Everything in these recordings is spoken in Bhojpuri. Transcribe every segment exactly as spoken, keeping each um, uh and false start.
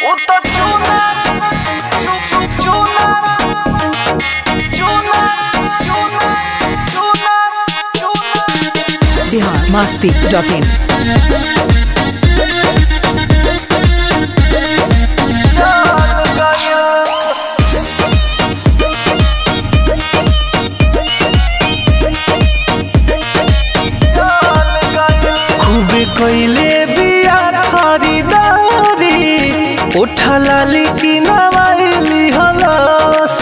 बिहार मस्ती डॉट इन। कोइले बिया खरीदारी उठला लिखी नवाइली हलस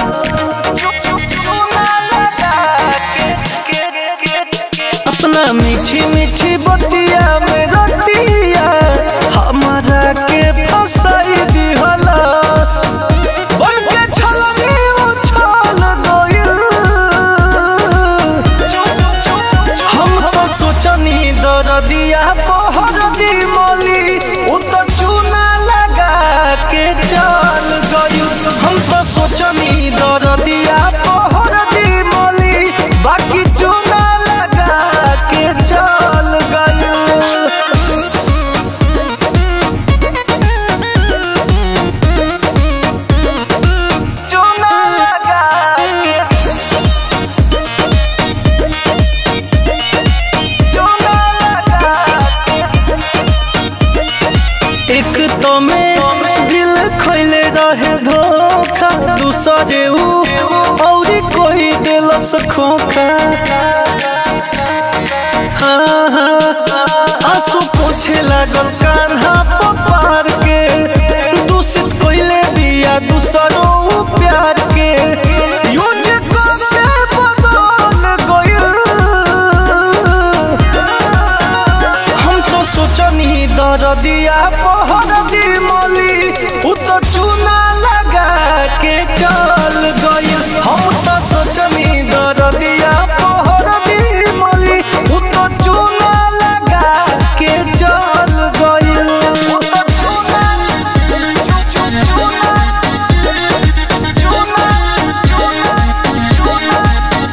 अपना मीठी मीठी बतिया में रतिया हमारा के फसाई दी हलस बन के छलनी उछल गइल हम तो सोचनी दरदिया चल गयू हम तो सोचनी दरदिया पहर दी मोली बाकी चूना लगा के चल गयू चूना लगा के चूना लगा के एक तो में खोले रहे धोखा दूसरे और कोई दिलस खोखा हाँ हाँ आंसू पोछे लागल कान्हा पार के दूषित कोइले दिया दूसरों प्यार के यूज करके बदल गइल हम तो सोचनी दरदिया पहर दी मोली तो चूना लगा के चल गइल हम तो सोचनी दरदिया पहर दी मोली तो चूना लगा के चल गइल तो चूना चूना चूना चूना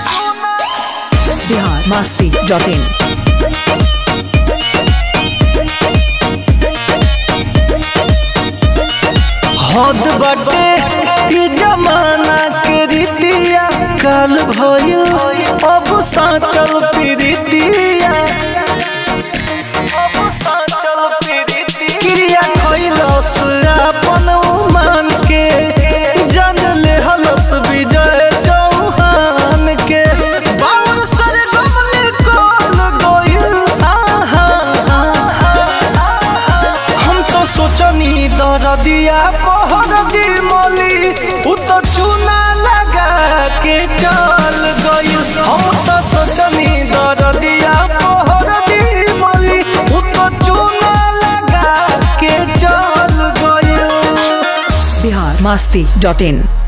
बिहार मस्ती डॉट इन। हद बाटे ई जमाना के रीतिया काल भयो अब साचल प्रीतिया अब साचल प्रीतिया क्रिया खइलस अपन मान के जान ले हलस विजय चौहान के बाउर सर गमले कल गइल आहा हम तो सोचनी दरदिया पहर दी मोली तो चूना लगा के चल गइल हम तो सोचनी दरदिया पहर दी मोली तो चूना लगा के चल गइल। बिहार मस्ती डॉट इन।